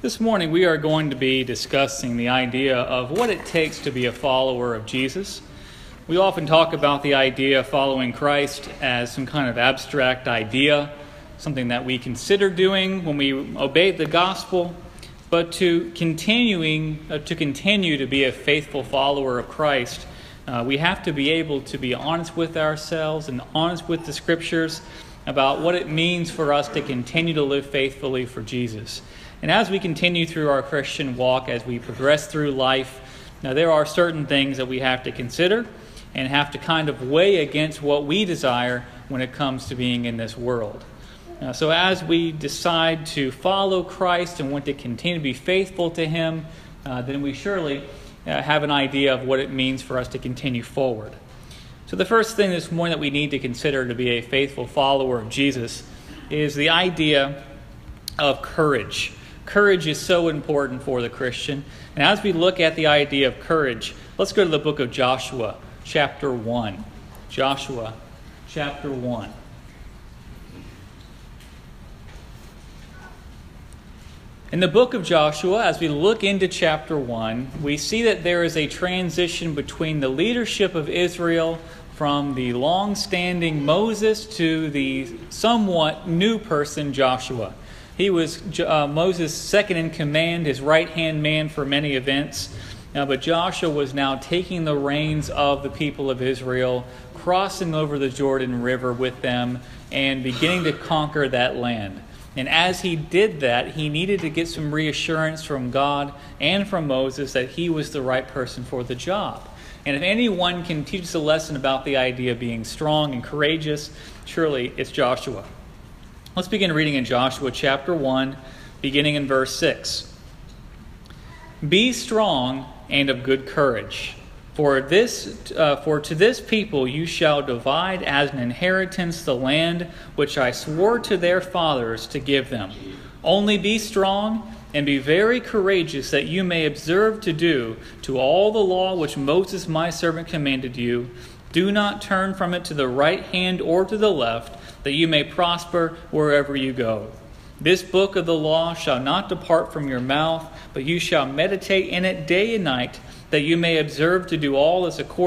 This morning we are going to be discussing the idea of what it takes to be a follower of Jesus. We often talk about the idea of following Christ as some kind of abstract idea, something that we consider doing when we obey the gospel, but to continue to be a faithful follower of Christ, we have to be able to be honest with ourselves and honest with the Scriptures about what it means for us to continue to live faithfully for Jesus. And as we continue through our Christian walk, as we progress through life, now there are certain things that we have to consider and have to kind of weigh against what we desire when it comes to being in this world. So as we decide to follow Christ and want to continue to be faithful to Him, then we surely have an idea of what it means for us to continue forward. So the first thing this morning that we need to consider to be a faithful follower of Jesus is the idea of courage. Courage is so important for the Christian. And as we look at the idea of courage, let's go to the book of Joshua, chapter 1. Joshua, chapter 1. In the book of Joshua, as we look into chapter 1, we see that there is a transition between the leadership of Israel from the long-standing Moses to the somewhat new person, Joshua. He was Moses' second in command, his right-hand man for many events. But Joshua was now taking the reins of the people of Israel, crossing over the Jordan River with them, and beginning to conquer that land. And as he did that, he needed to get some reassurance from God and from Moses that he was the right person for the job. And if anyone can teach us a lesson about the idea of being strong and courageous, surely it's Joshua. Let's begin reading in Joshua chapter 1, beginning in verse 6. Be strong and of good courage, for to this people you shall divide as an inheritance the land which I swore to their fathers to give them. Only be strong and be very courageous, that you may observe to do to all the law which Moses my servant commanded you. Do not turn from it to the right hand or to the left, that you may prosper wherever you go. This book of the law shall not depart from your mouth, but you shall meditate in it day and night, that you may observe to do all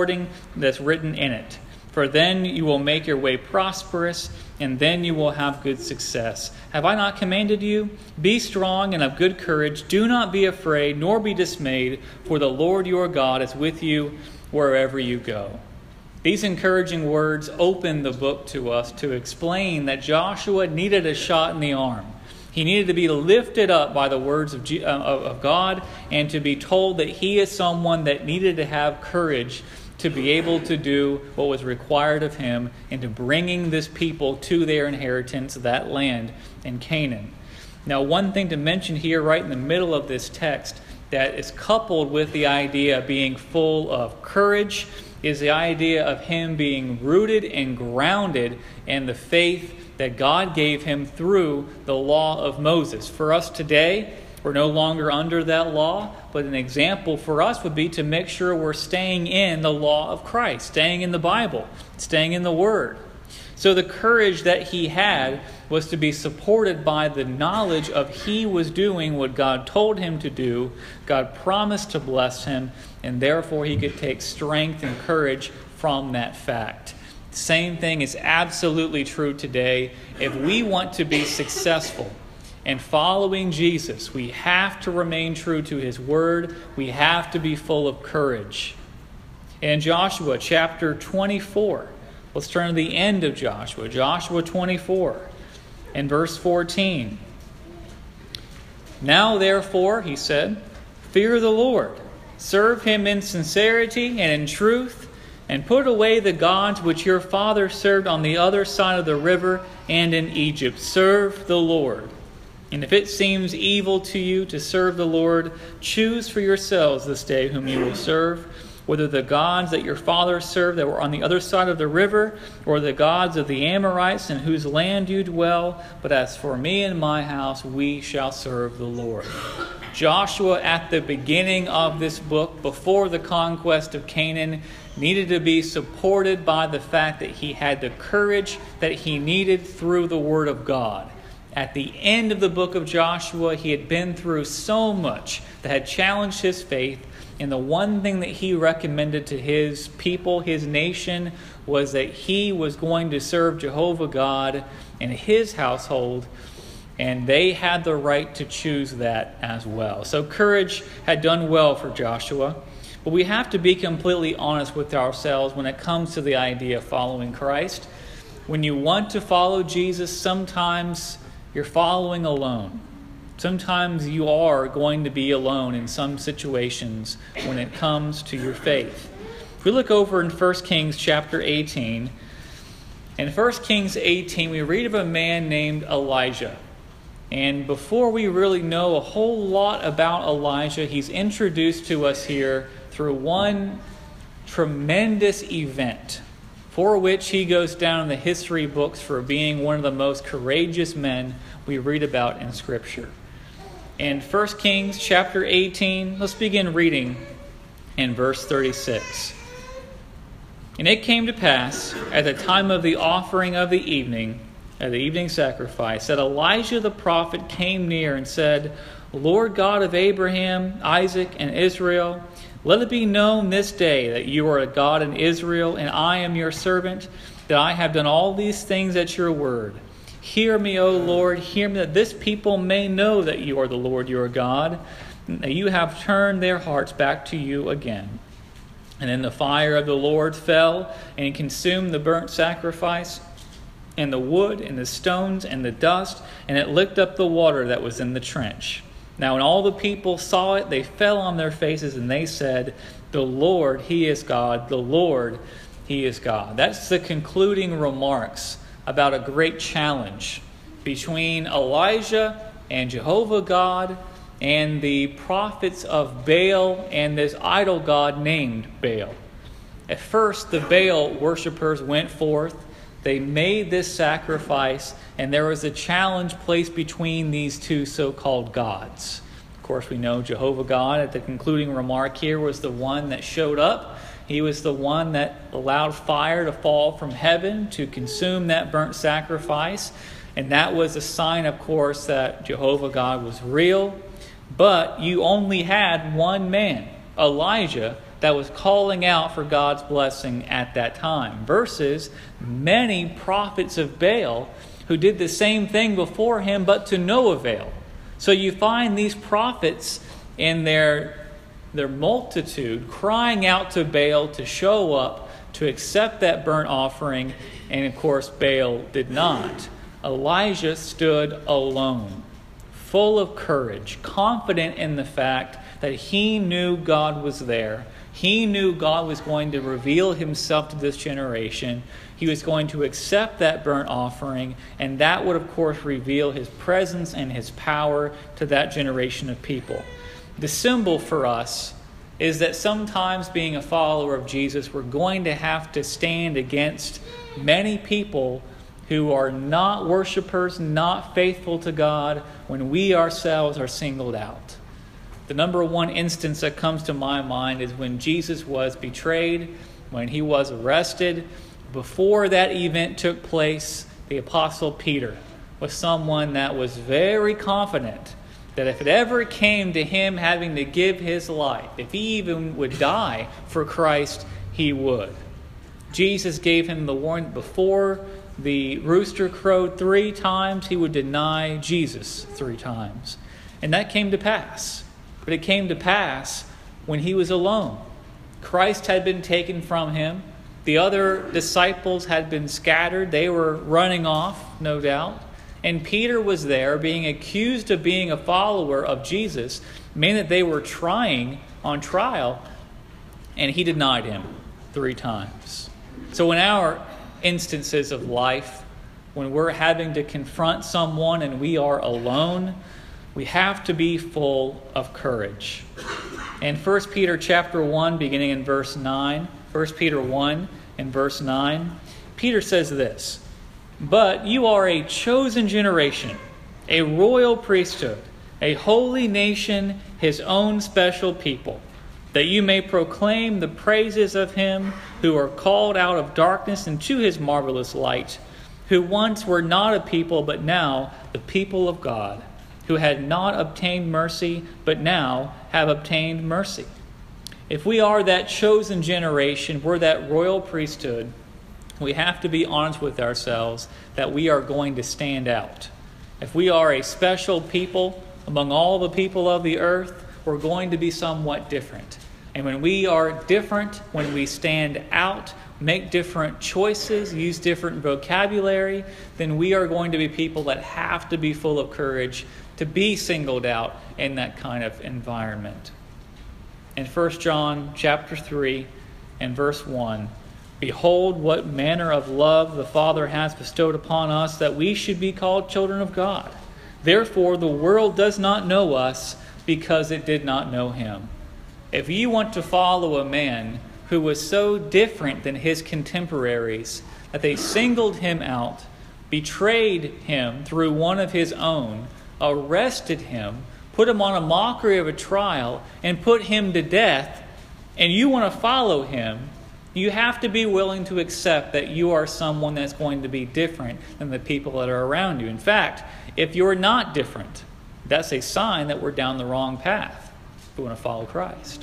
that's written in it. For then you will make your way prosperous, and then you will have good success. Have I not commanded you? Be strong and of good courage. Do not be afraid, nor be dismayed, for the Lord your God is with you wherever you go. These encouraging words open the book to us to explain that Joshua needed a shot in the arm. He needed to be lifted up by the words of God and to be told that he is someone that needed to have courage to be able to do what was required of him into bringing this people to their inheritance, that land in Canaan. Now, one thing to mention here right in the middle of this text that is coupled with the idea of being full of courage is the idea of him being rooted and grounded in the faith that God gave him through the law of Moses. For us today, we're no longer under that law, but an example for us would be to make sure we're staying in the law of Christ, staying in the Bible, staying in the Word. So the courage that he had was to be supported by the knowledge of he was doing what God told him to do. God promised to bless him, and therefore he could take strength and courage from that fact. Same thing is absolutely true today. If we want to be successful in following Jesus, we have to remain true to his word. We have to be full of courage. In Joshua chapter 24, let's turn to the end of Joshua. Joshua 24 and verse 14. Now therefore, he said, fear the Lord. Serve him in sincerity and in truth, and put away the gods which your father served on the other side of the river and in Egypt. Serve the Lord. And if it seems evil to you to serve the Lord, choose for yourselves this day whom you will serve, whether the gods that your fathers served that were on the other side of the river, or the gods of the Amorites in whose land you dwell. But as for me and my house, we shall serve the Lord. Joshua, at the beginning of this book, before the conquest of Canaan, needed to be supported by the fact that he had the courage that he needed through the Word of God. At the end of the book of Joshua, he had been through so much that had challenged his faith. And the one thing that he recommended to his people, his nation, was that he was going to serve Jehovah God in his household. And they had the right to choose that as well. So courage had done well for Joshua. But we have to be completely honest with ourselves when it comes to the idea of following Christ. When you want to follow Jesus, sometimes you're following alone. Sometimes you are going to be alone in some situations when it comes to your faith. If we look over in 1 Kings chapter 18, in 1 Kings 18 we read of a man named Elijah. And before we really know a whole lot about Elijah, he's introduced to us here through one tremendous event for which he goes down in the history books for being one of the most courageous men we read about in Scripture. In 1 Kings chapter 18, let's begin reading in verse 36. And it came to pass at the time of the offering of the evening sacrifice, that Elijah the prophet came near and said, Lord God of Abraham, Isaac, and Israel, let it be known this day that you are a God in Israel, and I am your servant, that I have done all these things at your word. Hear me, O Lord, hear me, that this people may know that you are the Lord your God, and that you have turned their hearts back to you again. And then the fire of the Lord fell and consumed the burnt sacrifice, and the wood, and the stones, and the dust, and it licked up the water that was in the trench. Now when all the people saw it, they fell on their faces, and they said, The Lord, He is God. The Lord, He is God. That's the concluding remarks about a great challenge between Elijah and Jehovah God and the prophets of Baal and this idol god named Baal. At first, the Baal worshippers went forth. They made this sacrifice, and there was a challenge placed between these two so-called gods. Of course, we know Jehovah God, at the concluding remark here, was the one that showed up. He was the one that allowed fire to fall from heaven to consume that burnt sacrifice. And that was a sign, of course, that Jehovah God was real. But you only had one man, Elijah, that was calling out for God's blessing at that time, versus many prophets of Baal who did the same thing before him, but to no avail. So you find these prophets in their multitude crying out to Baal to show up, to accept that burnt offering, and of course Baal did not. Elijah stood alone, full of courage, confident in the fact that he knew God was there. He knew God was going to reveal himself to this generation. He was going to accept that burnt offering, and that would, of course, reveal his presence and his power to that generation of people. The symbol for us is that sometimes being a follower of Jesus, we're going to have to stand against many people who are not worshipers, not faithful to God, when we ourselves are singled out. The number one instance that comes to my mind is when Jesus was betrayed, when he was arrested. Before that event took place, the Apostle Peter was someone that was very confident that if it ever came to him having to give his life, if he even would die for Christ, he would. Jesus gave him the warning before the rooster crowed 3 times, he would deny Jesus 3 times. And that came to pass. But it came to pass when he was alone. Christ had been taken from him. The other disciples had been scattered. They were running off, no doubt. And Peter was there being accused of being a follower of Jesus, meaning that they were trying on trial, and he denied him 3 times. So in our instances of life, when we're having to confront someone and we are alone, we have to be full of courage. In 1 Peter chapter 1, beginning in verse 9, 1 Peter 1 and verse 9, Peter says this, But you are a chosen generation, a royal priesthood, a holy nation, his own special people, that you may proclaim the praises of him who are called out of darkness into his marvelous light, who once were not a people, but now the people of God, who had not obtained mercy, but now have obtained mercy. If we are that chosen generation, we're that royal priesthood, we have to be honest with ourselves that we are going to stand out. If we are a special people among all the people of the earth, we're going to be somewhat different. And when we are different, when we stand out, make different choices, use different vocabulary, then we are going to be people that have to be full of courage to be singled out in that kind of environment. In 1 John chapter 3 and verse 1, "Behold, what manner of love the Father has bestowed upon us, that we should be called children of God. Therefore the world does not know us, because it did not know him." If you want to follow a man who was so different than his contemporaries that they singled him out, betrayed him through one of his own, arrested him, put him on a mockery of a trial, and put him to death, and you want to follow him, you have to be willing to accept that you are someone that's going to be different than the people that are around you. In fact, if you're not different, that's a sign that we're down the wrong path if we want to follow Christ.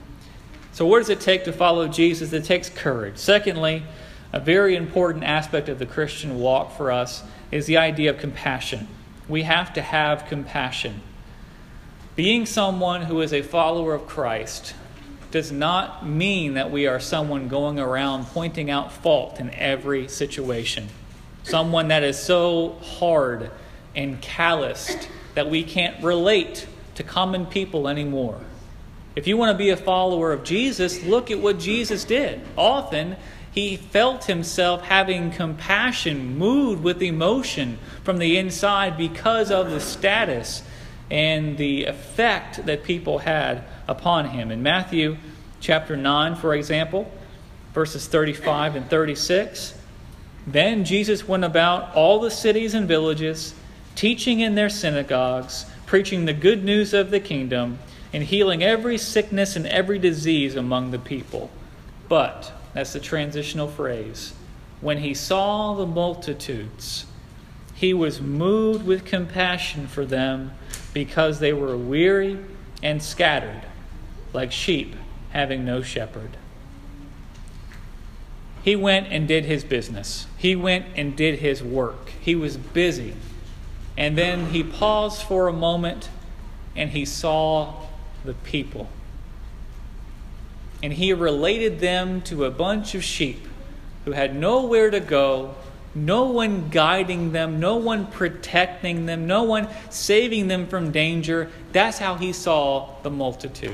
So what does it take to follow Jesus? It takes courage. Secondly, a very important aspect of the Christian walk for us is the idea of compassion. We have to have compassion. Being someone who is a follower of Christ does not mean that we are someone going around pointing out fault in every situation. Someone that is so hard and calloused that we can't relate to common people anymore. If you want to be a follower of Jesus, look at what Jesus did. Often, he felt himself having compassion, moved with emotion from the inside because of the status and the effect that people had upon him. In Matthew chapter 9, for example, verses 35 and 36, "Then Jesus went about all the cities and villages, teaching in their synagogues, preaching the good news of the kingdom, and healing every sickness and every disease among the people. But," that's the transitional phrase, "when he saw the multitudes, he was moved with compassion for them, because they were weary and scattered, like sheep having no shepherd." He went and did his business. He went and did his work. He was busy. And then he paused for a moment and he saw the people. And he related them to a bunch of sheep who had nowhere to go, no one guiding them, no one protecting them, no one saving them from danger. That's how he saw the multitude.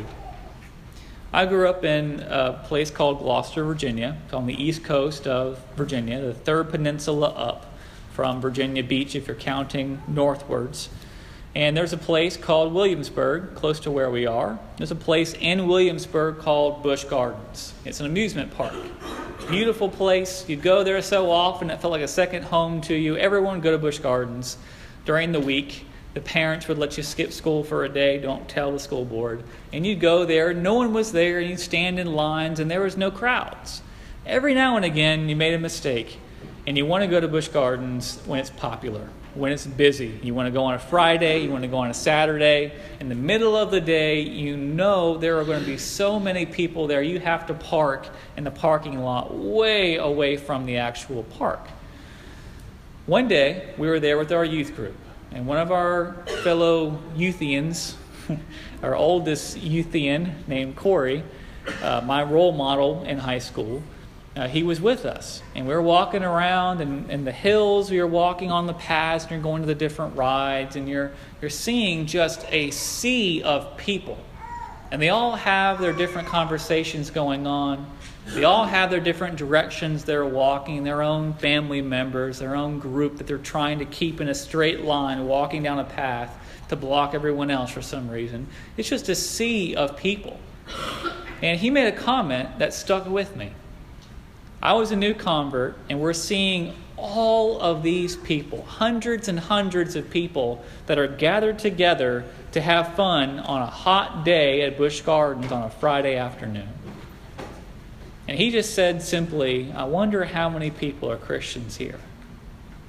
I grew up in a place called Gloucester, Virginia. It's on the east coast of Virginia, the third peninsula up from Virginia Beach if you're counting northwards. And there's a place called Williamsburg, close to where we are. There's a place in Williamsburg called Busch Gardens. It's an amusement park. Beautiful place. You go there so often, it felt like a second home to you. Everyone would go to Busch Gardens during the week. The parents would let you skip school for a day. Don't tell the school board. And you'd go there. No one was there. And you'd stand in lines, and there was no crowds. Every now and again, you made a mistake. And you want to go to Busch Gardens when it's popular, when it's busy. You want to go on a Friday, you want to go on a Saturday. In the middle of the day, you know there are going to be so many people there, you have to park in the parking lot way away from the actual park. One day, we were there with our youth group, and one of our fellow youthians, our oldest youthian named Corey, my role model in high school, he was with us, and we were walking around in the hills. We were walking on the paths, and you're going to the different rides, and you're seeing just a sea of people. And they all have their different conversations going on. They all have their different directions they're walking, their own family members, their own group that they're trying to keep in a straight line, walking down a path to block everyone else for some reason. It's just a sea of people. And he made a comment that stuck with me. I was a new convert, and we're seeing all of these people, hundreds and hundreds of people that are gathered together to have fun on a hot day at Busch Gardens on a Friday afternoon. And he just said simply, "I wonder how many people are Christians here."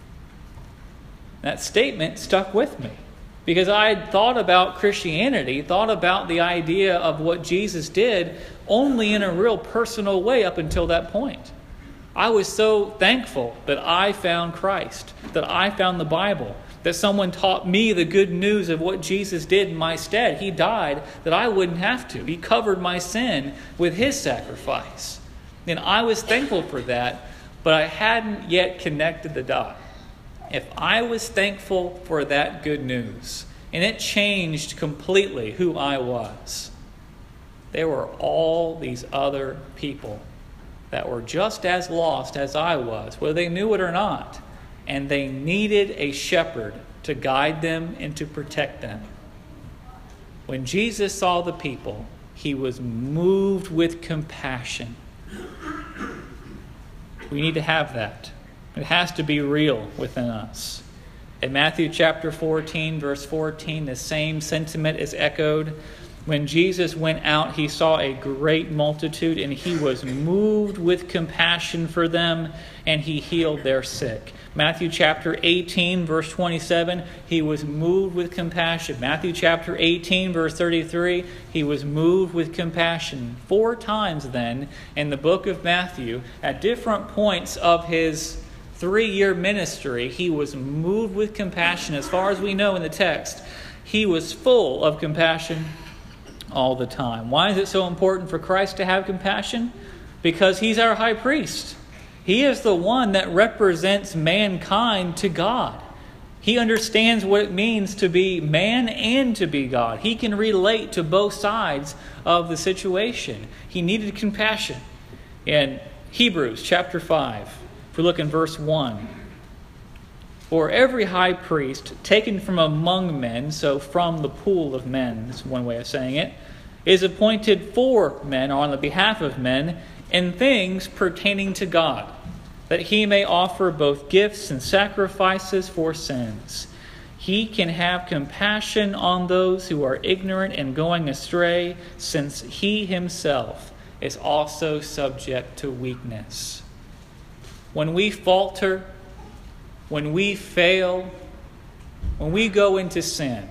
That statement stuck with me because I had thought about Christianity, thought about the idea of what Jesus did only in a real personal way up until that point. I was so thankful that I found Christ, that I found the Bible, that someone taught me the good news of what Jesus did in my stead. He died that I wouldn't have to. He covered my sin with his sacrifice. And I was thankful for that, but I hadn't yet connected the dot. If I was thankful for that good news, and it changed completely who I was, there were all these other people that were just as lost as I was, whether they knew it or not. And they needed a shepherd to guide them and to protect them. When Jesus saw the people, he was moved with compassion. We need to have that. It has to be real within us. In Matthew chapter 14, verse 14, the same sentiment is echoed. When Jesus went out, he saw a great multitude, and he was moved with compassion for them, and he healed their sick. Matthew chapter 18, verse 27, he was moved with compassion. Matthew chapter 18, verse 33, he was moved with compassion. 4 times then in the book of Matthew, at different points of his 3-year ministry, he was moved with compassion. As far as we know in the text, he was full of compassion all the time. Why is it so important for Christ to have compassion? Because he's our high priest. He is the one that represents mankind to God. He understands what it means to be man and to be God. He can relate to both sides of the situation. He needed compassion. In Hebrews chapter 5, if we look in verse 1, for every high priest taken from among men, so from the pool of men, is one way of saying it, is appointed for men, or on the behalf of men, in things pertaining to God, that he may offer both gifts and sacrifices for sins. He can have compassion on those who are ignorant and going astray, since he himself is also subject to weakness. When we falter, when we fail, when we go into sin,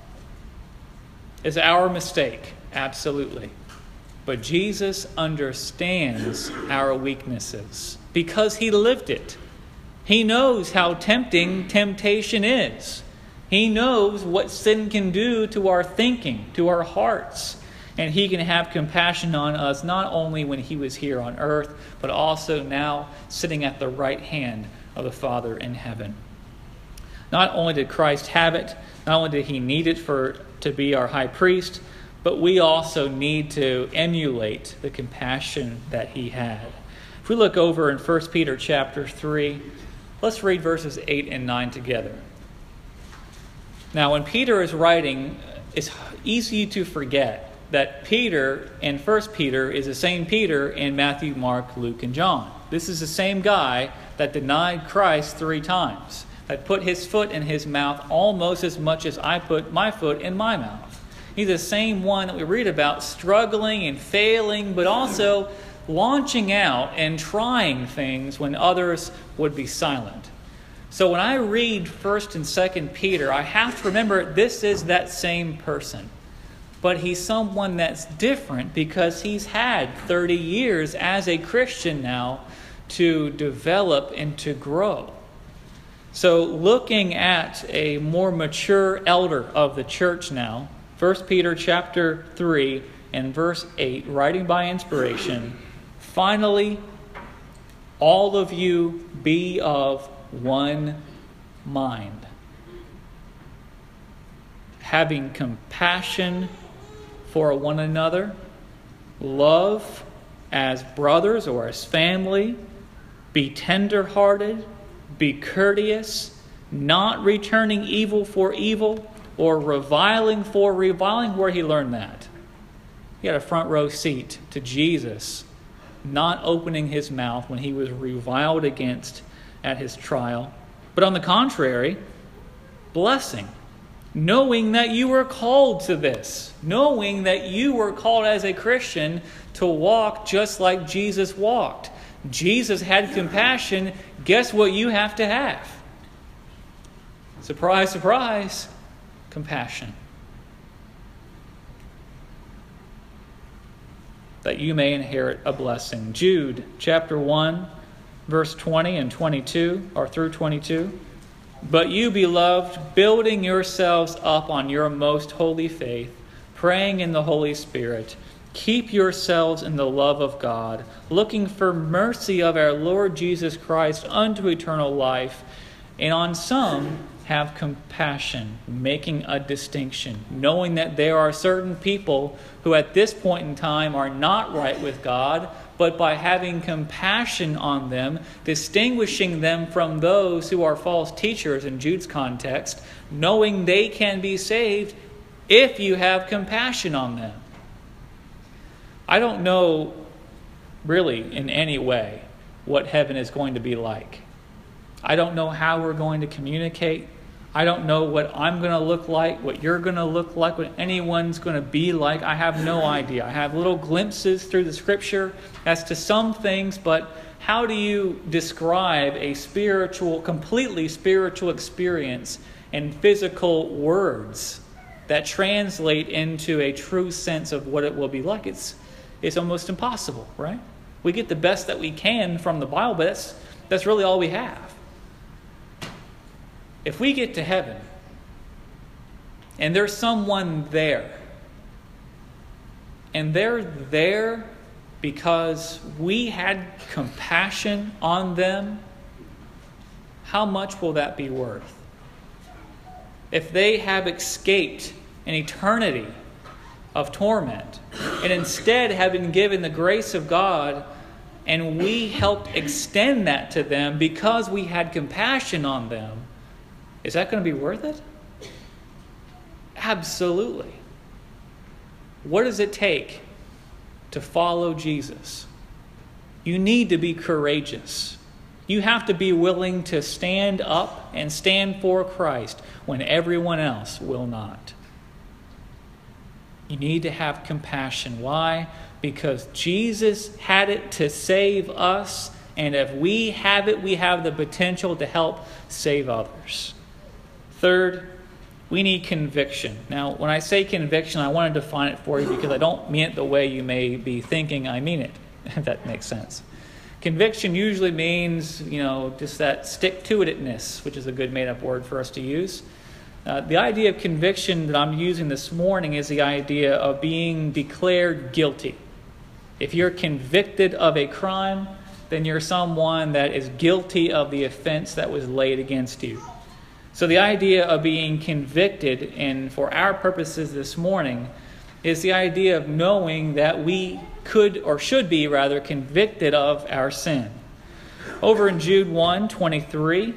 is our mistake, absolutely. But Jesus understands our weaknesses because he lived it. He knows how tempting temptation is. He knows what sin can do to our thinking, to our hearts. And he can have compassion on us not only when he was here on earth, but also now sitting at the right hand of the Father in heaven. Not only did Christ have it, not only did he need it to be our high priest, but we also need to emulate the compassion that he had. If we look over in 1 Peter chapter 3, let's read verses 8 and 9 together. Now, when Peter is writing, it's easy to forget that Peter in 1 Peter is the same Peter in Matthew, Mark, Luke, and John. This is the same guy that denied Christ 3 times, that put his foot in his mouth almost as much as I put my foot in my mouth. He's the same one that we read about struggling and failing, but also launching out and trying things when others would be silent. So when I read 1 and 2 Peter, I have to remember this is that same person. But he's someone that's different because he's had 30 years as a Christian now to develop and to grow. So looking at a more mature elder of the church now, 1 Peter chapter 3 and verse 8, writing by inspiration, finally, all of you be of one mind, having compassion for one another, love as brothers or as family, be tender-hearted, be courteous, not returning evil for evil or reviling for reviling. Where he learned that? He had a front row seat to Jesus not opening his mouth when he was reviled against at his trial. But on the contrary, blessing, knowing that you were called to this, knowing that you were called as a Christian to walk just like Jesus walked. Jesus had compassion. Guess what you have to have? Surprise, surprise, compassion. That you may inherit a blessing. Jude chapter 1, verse 20 and 22, or through 22. But you, beloved, building yourselves up on your most holy faith, praying in the Holy Spirit, keep yourselves in the love of God, looking for mercy of our Lord Jesus Christ unto eternal life, and on some have compassion, making a distinction, knowing that there are certain people who at this point in time are not right with God, but by having compassion on them, distinguishing them from those who are false teachers in Jude's context, knowing they can be saved if you have compassion on them. I don't know really in any way what heaven is going to be like. I don't know how we're going to communicate. I don't know what I'm going to look like, what you're going to look like, what anyone's going to be like. I have no idea. I have little glimpses through the Scripture as to some things, but how do you describe a completely spiritual experience in physical words that translate into a true sense of what it will be like? It's almost impossible, right? We get the best that we can from the Bible, but that's really all we have. If we get to heaven and there's someone there, and they're there because we had compassion on them, how much will that be worth? If they have escaped an eternity of torment and instead have been given the grace of God, and we helped extend that to them because we had compassion on them, is that going to be worth it? Absolutely. What does it take to follow Jesus? You need to be courageous. You have to be willing to stand up and stand for Christ when everyone else will not. You need to have compassion. Why? Because Jesus had it to save us, and if we have it, we have the potential to help save others. Third, we need conviction. Now, when I say conviction, I want to define it for you because I don't mean it the way you may be thinking I mean it, if that makes sense. Conviction usually means, just that stick-to-itness, which is a good made-up word for us to use. The idea of conviction that I'm using this morning is the idea of being declared guilty. If you're convicted of a crime, then you're someone that is guilty of the offense that was laid against you. So the idea of being convicted, and for our purposes this morning, is the idea of knowing that we could, or should be rather, convicted of our sin. Over in Jude 1:23,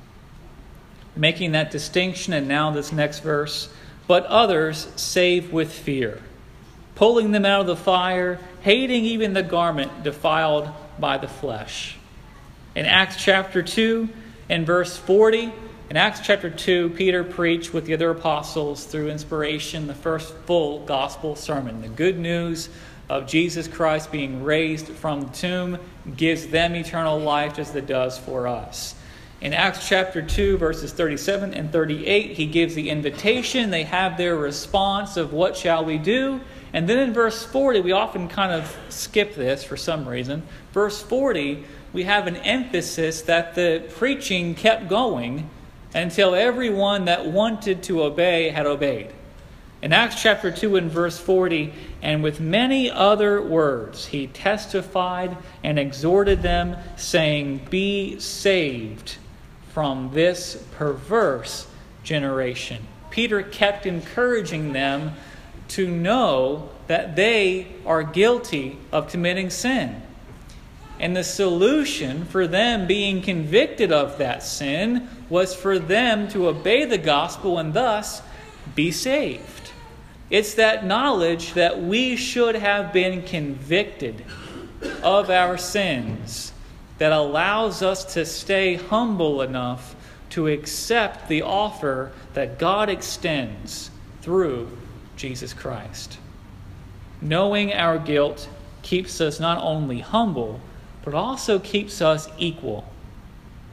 making that distinction, and now this next verse, but others save with fear, pulling them out of the fire, hating even the garment defiled by the flesh. In Acts chapter 2 and verse 40, in Acts chapter 2, Peter preached with the other apostles through inspiration the first full gospel sermon. The good news of Jesus Christ being raised from the tomb gives them eternal life just as it does for us. In Acts chapter 2, verses 37 and 38, he gives the invitation. They have their response of what shall we do? And then in verse 40, we often kind of skip this for some reason. Verse 40, we have an emphasis that the preaching kept going until everyone that wanted to obey had obeyed. In Acts chapter 2 and verse 40, and with many other words he testified and exhorted them, saying, be saved from this perverse generation. Peter kept encouraging them to know that they are guilty of committing sin. And the solution for them being convicted of that sin was for them to obey the gospel and thus be saved. It's that knowledge that we should have been convicted of our sins that allows us to stay humble enough to accept the offer that God extends through Jesus Christ. Knowing our guilt keeps us not only humble, but also keeps us equal.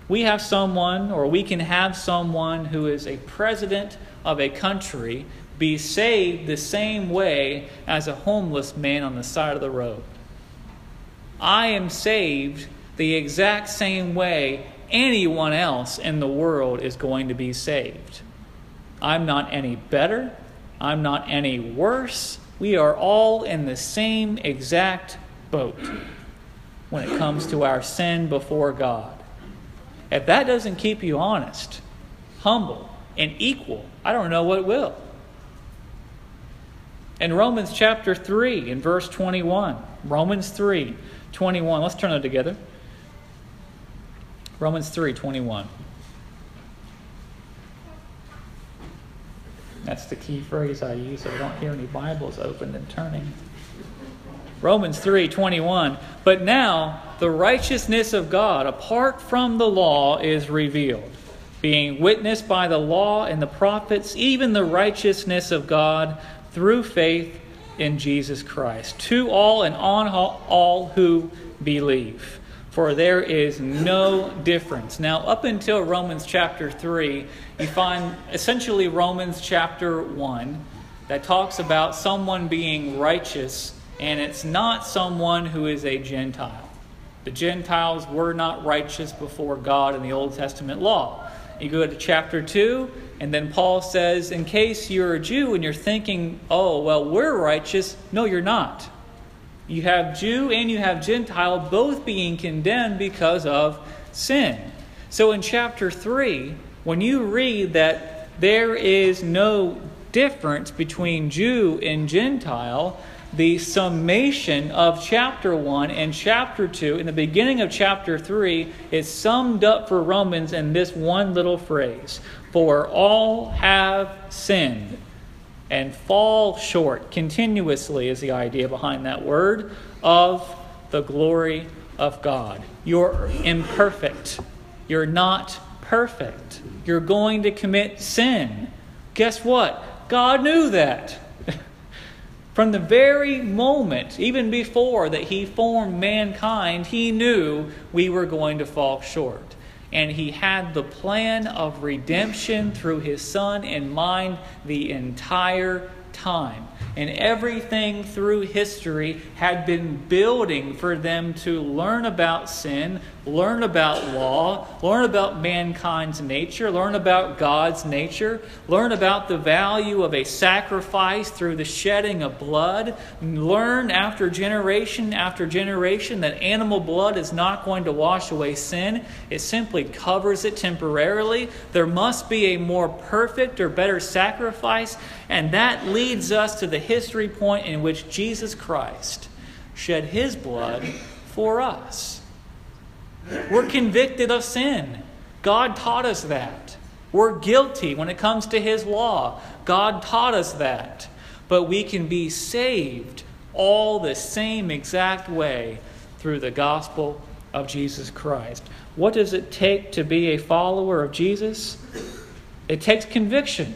we have someone, or we can have someone who is a president of a country be saved the same way as a homeless man on the side of the road. I am saved the exact same way anyone else in the world is going to be saved. I'm not any better. I'm not any worse. We are all in the same exact boat when it comes to our sin before God. If that doesn't keep you honest, humble, and equal, I don't know what will. In Romans chapter 3, in verse 21, Romans 3, 21, let's turn it together. Romans 3, 21. That's the key phrase I use so I don't hear any Bibles opened and turning. Romans 3, 21. But now the righteousness of God apart from the law is revealed, being witnessed by the law and the prophets, even the righteousness of God through faith in Jesus Christ, to all and on all who believe. For there is no difference. Now, up until Romans chapter 3, you find essentially Romans chapter 1 that talks about someone being righteous, and it's not someone who is a Gentile. The Gentiles were not righteous before God in the Old Testament law. You go to chapter 2, and then Paul says, in case you're a Jew and you're thinking, oh, well, we're righteous. No, you're not. You have Jew and you have Gentile both being condemned because of sin. So in chapter 3, when you read that there is no difference between Jew and Gentile, the summation of chapter 1 and chapter 2, in the beginning of chapter 3, is summed up for Romans in this one little phrase. For all have sinned and fall short, continuously is the idea behind that word, of the glory of God. You're imperfect. You're not perfect. You're going to commit sin. Guess what? God knew that. From the very moment, even before that He formed mankind, He knew we were going to fall short. And He had the plan of redemption through His Son in mind the entire time. And everything through history had been building for them to learn about sin, learn about law, learn about mankind's nature, learn about God's nature, learn about the value of a sacrifice through the shedding of blood, learn after generation that animal blood is not going to wash away sin. It simply covers it temporarily. There must be a more perfect or better sacrifice, and that leads us to the history point in which Jesus Christ shed His blood for us. We're convicted of sin. God taught us that. We're guilty when it comes to His law. God taught us that. But we can be saved all the same exact way through the gospel of Jesus Christ. What does it take to be a follower of Jesus? It takes conviction.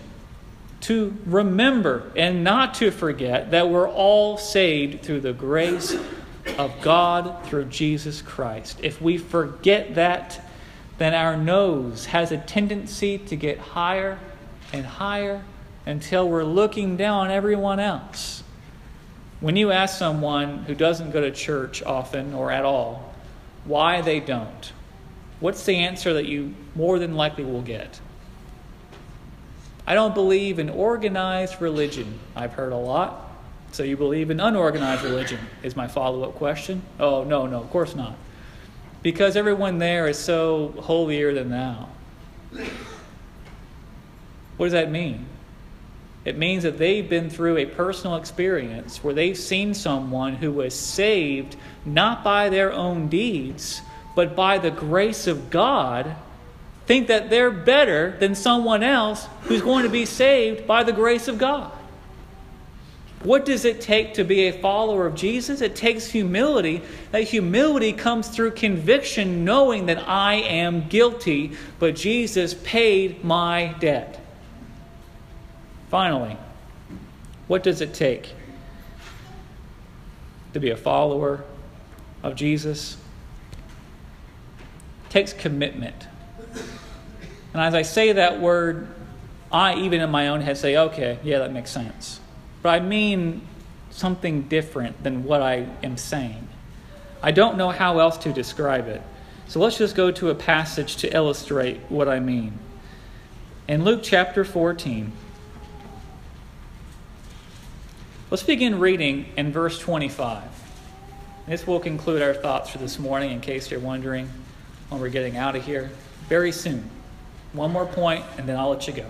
To remember and not to forget that we're all saved through the grace of God through Jesus Christ. If we forget that, then our nose has a tendency to get higher and higher until we're looking down on everyone else. When you ask someone who doesn't go to church often or at all why they don't, what's the answer that you more than likely will get? I don't believe in organized religion. I've heard a lot. So you believe in unorganized religion is my follow-up question. Oh, no, of course not. Because everyone there is so holier than thou. What does that mean? It means that they've been through a personal experience where they've seen someone who was saved not by their own deeds, but by the grace of God, think that they're better than someone else who's going to be saved by the grace of God. What does it take to be a follower of Jesus? It takes humility. That humility comes through conviction, knowing that I am guilty, but Jesus paid my debt. Finally, what does it take to be a follower of Jesus? It takes commitment. And as I say that word, I, even in my own head, say, okay, yeah, that makes sense. But I mean something different than what I am saying. I don't know how else to describe it. So let's just go to a passage to illustrate what I mean. In Luke chapter 14, let's begin reading in verse 25. This will conclude our thoughts for this morning, in case you're wondering when we're getting out of here. Very soon. One more point, and then I'll let you go.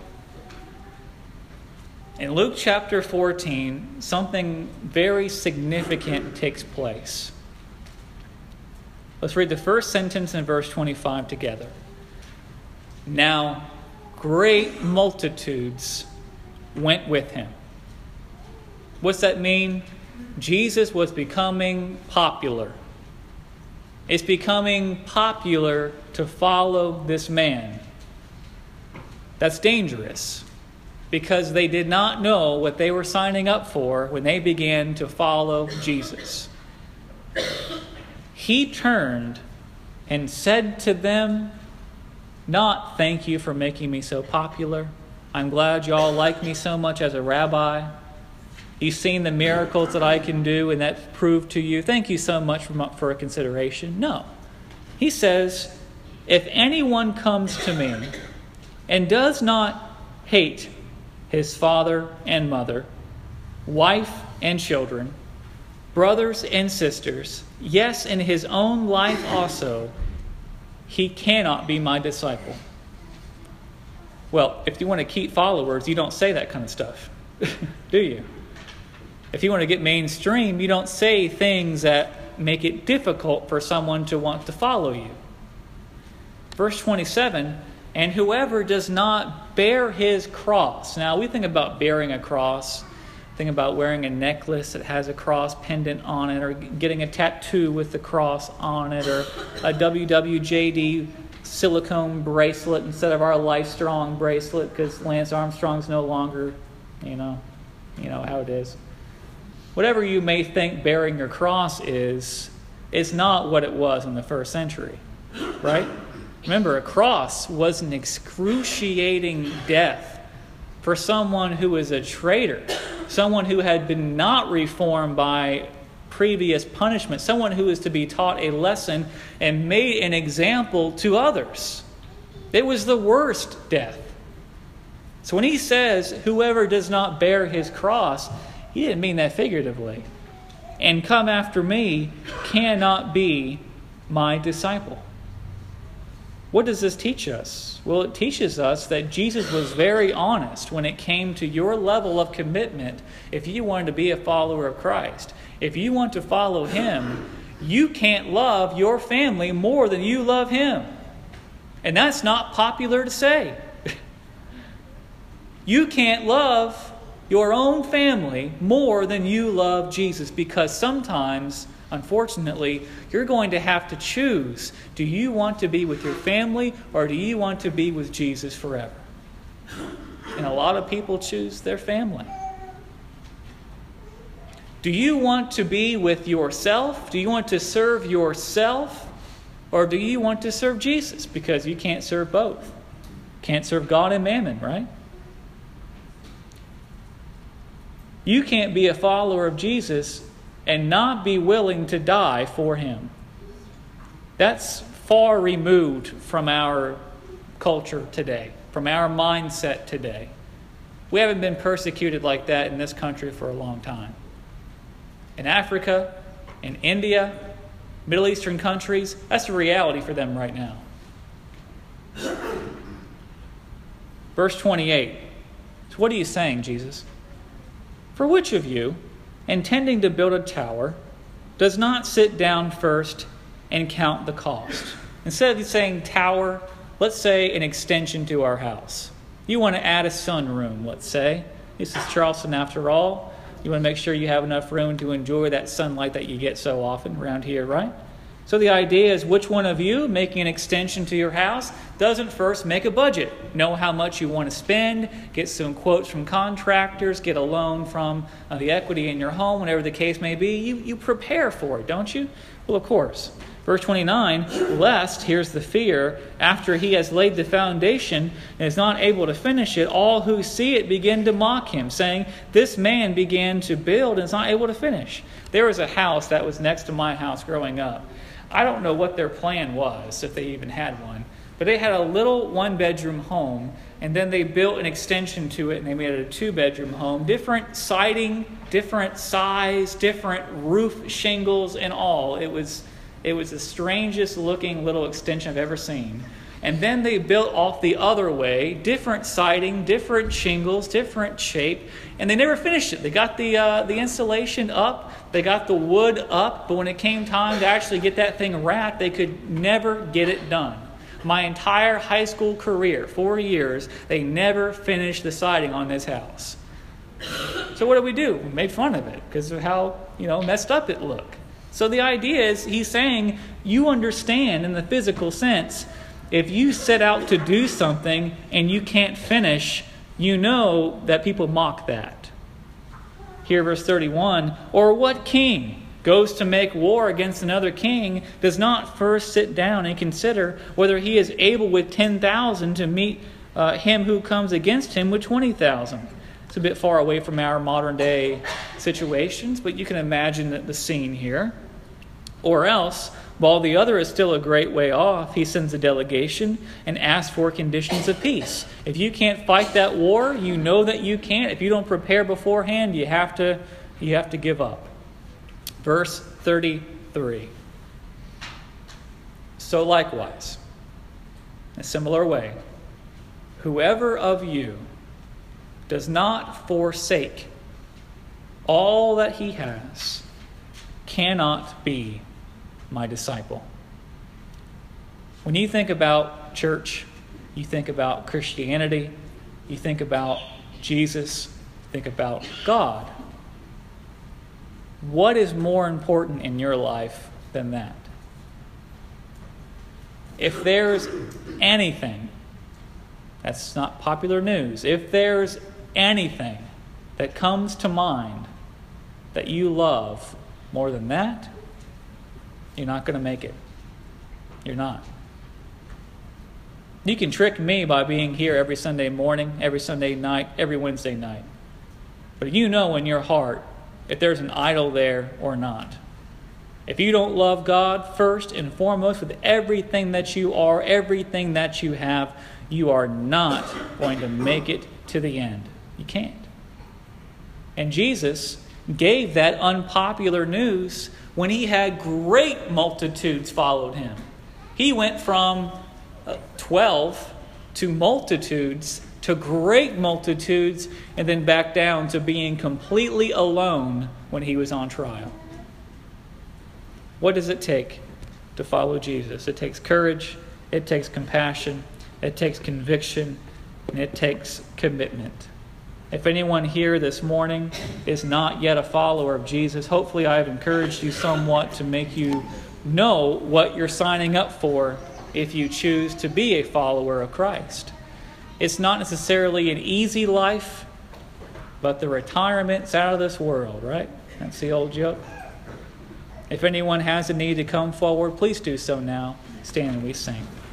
In Luke chapter 14, something very significant takes place. Let's read the first sentence in verse 25 together. Now, great multitudes went with him. What's that mean? Jesus was becoming popular. It's becoming popular to follow this man. That's dangerous, because they did not know what they were signing up for when they began to follow Jesus. He turned and said to them, not thank you for making me so popular. I'm glad y'all like me so much as a rabbi. You've seen the miracles that I can do, and that's proved to you. Thank you so much for a consideration. No. He says, if anyone comes to me and does not hate his father and mother, wife and children, brothers and sisters, yes, and his own life also, he cannot be my disciple. Well, if you want to keep followers, you don't say that kind of stuff, do you? If you want to get mainstream, you don't say things that make it difficult for someone to want to follow you. Verse 27, and whoever does not bear his cross. Now, we think about bearing a cross, think about wearing a necklace that has a cross pendant on it, or getting a tattoo with the cross on it, or a WWJD silicone bracelet instead of our Life Strong bracelet, because Lance Armstrong's no longer, you know how it is. Whatever you may think bearing your cross is not what it was in the first century, right? Remember, a cross was an excruciating death for someone who was a traitor, someone who had been not reformed by previous punishment, someone who was to be taught a lesson and made an example to others. It was the worst death. So when he says, whoever does not bear his cross, he didn't mean that figuratively. And come after me cannot be my disciple. What does this teach us? Well, it teaches us that Jesus was very honest when it came to your level of commitment. If you wanted to be a follower of Christ, if you want to follow him, you can't love your family more than you love him. And that's not popular to say. You can't love your own family more than you love Jesus, because sometimes, unfortunately, you're going to have to choose. Do you want to be with your family, or do you want to be with Jesus forever? And a lot of people choose their family. Do you want to be with yourself? Do you want to serve yourself? Or do you want to serve Jesus? Because you can't serve both. Can't serve God and mammon, right? You can't be a follower of Jesus and not be willing to die for him. That's far removed from our culture today, from our mindset today. We haven't been persecuted like that in this country for a long time. In Africa, in India, Middle Eastern countries, that's a reality for them right now. Verse 28. So what are you saying, Jesus? For which of you, intending to build a tower, does not sit down first and count the cost? Instead of saying tower, let's say an extension to our house. You want to add a sunroom, let's say. This is Charleston after all. You want to make sure you have enough room to enjoy that sunlight that you get so often around here, right? So the idea is, which one of you, making an extension to your house, doesn't first make a budget? Know how much you want to spend, get some quotes from contractors, get a loan from the equity in your home, whatever the case may be. You prepare for it, don't you? Well, of course. Verse 29, lest, here's the fear, after he has laid the foundation and is not able to finish it, all who see it begin to mock him, saying, this man began to build and is not able to finish. There was a house that was next to my house growing up. I don't know what their plan was, if they even had one, but they had a little one-bedroom home, and then they built an extension to it, and they made it a 2-bedroom home. Different siding, different size, different roof shingles, and all. It was the strangest looking little extension I've ever seen. And then they built off the other way, different siding, different shingles, different shape, and they never finished it. They got the insulation up, they got the wood up, but when it came time to actually get that thing wrapped, they could never get it done. My entire high school career, 4 years, they never finished the siding on this house. So what do? We made fun of it because of how, messed up it looked. So the idea is, he's saying, you understand in the physical sense, if you set out to do something and you can't finish, you know that people mock that. Here, verse 31, or what king goes to make war against another king does not first sit down and consider whether he is able with 10,000 to meet him who comes against him with 20,000. It's a bit far away from our modern day situations, but you can imagine the scene here. Or else, while the other is still a great way off, he sends a delegation and asks for conditions of peace. If you can't fight that war, you know that you can't. If you don't prepare beforehand, you have to give up. Verse 33. So likewise, in a similar way, whoever of you does not forsake all that he has cannot be my disciple. When you think about church, you think about Christianity, you think about Jesus, think about God. What is more important in your life than that? If there's anything, that's not popular news, if there's anything that comes to mind that you love more than that, you're not going to make it. You're not. You can trick me by being here every Sunday morning, every Sunday night, every Wednesday night. But you know in your heart if there's an idol there or not. If you don't love God first and foremost with everything that you are, everything that you have, you are not going to make it to the end. You can't. And Jesus gave that unpopular news when he had great multitudes followed him. He went from 12 to multitudes to great multitudes and then back down to being completely alone when he was on trial. What does it take to follow Jesus? It takes courage, it takes compassion, it takes conviction, and it takes commitment. If anyone here this morning is not yet a follower of Jesus, hopefully I have encouraged you somewhat to make you know what you're signing up for if you choose to be a follower of Christ. It's not necessarily an easy life, but the retirement's out of this world, right? That's the old joke. If anyone has a need to come forward, please do so now. Stand and we sing.